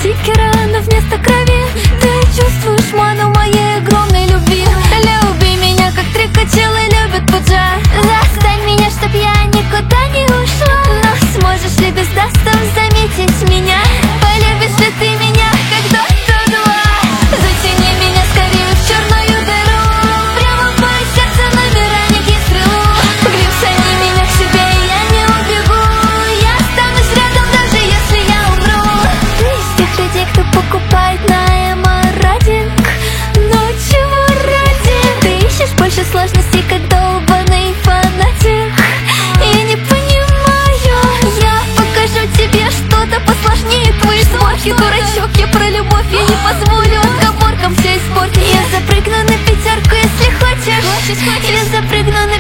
стикера, но вместо крови ты чувствуешь ману моей огромной любви. Люби меня, как три качелы любят пуджа. Застань меня, чтоб я никуда не ушла. Но сможешь ли без дастов заметить меня? Полюбишь ли ты меня, как Dota 2? Затяни меня скорее в черную дыру. Прямо в мое сердце набирай стрелу. Присоедини меня к себе, и я не убегу. Я останусь рядом, даже если я умру. Ты из тех людей, кто покупает на эмо-радинг. Но чего ради? Ты ищешь больше сложностей, как долбаный фанатик. И не понимаю, я покажу тебе что-то посложнее твои сборки. Дурачок, я про любовь, я не позволю отговоркам все испортить. Я запрыгну на пятерку, если хочешь. Я запрыгну